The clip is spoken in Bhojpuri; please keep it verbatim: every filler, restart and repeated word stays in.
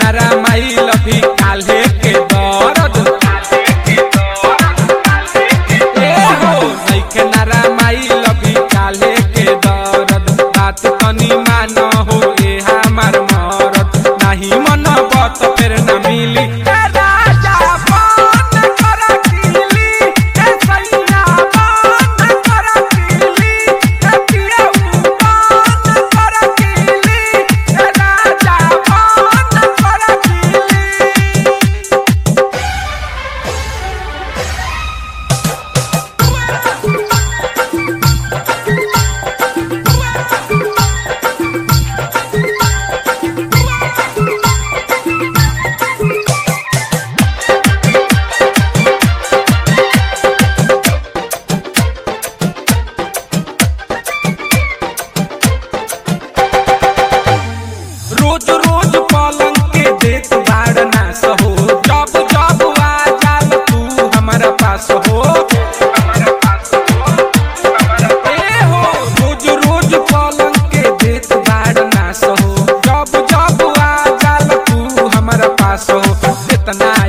नारा माई लभी काल्हे के दर्द ए हो नइखे नारा माई लभी काल्हे के दर्द बात तनी मान हो ए हमार मरद नाही मन बत फिर न मिली रोज रोज पलंग के देत बाड़ना सहो जब जब आ जाल तू हमारा पास हो ए हो रोज रोज पलंग के देत बाड़ना सहो जब जब आ जाल तू हमारा पास हो इतना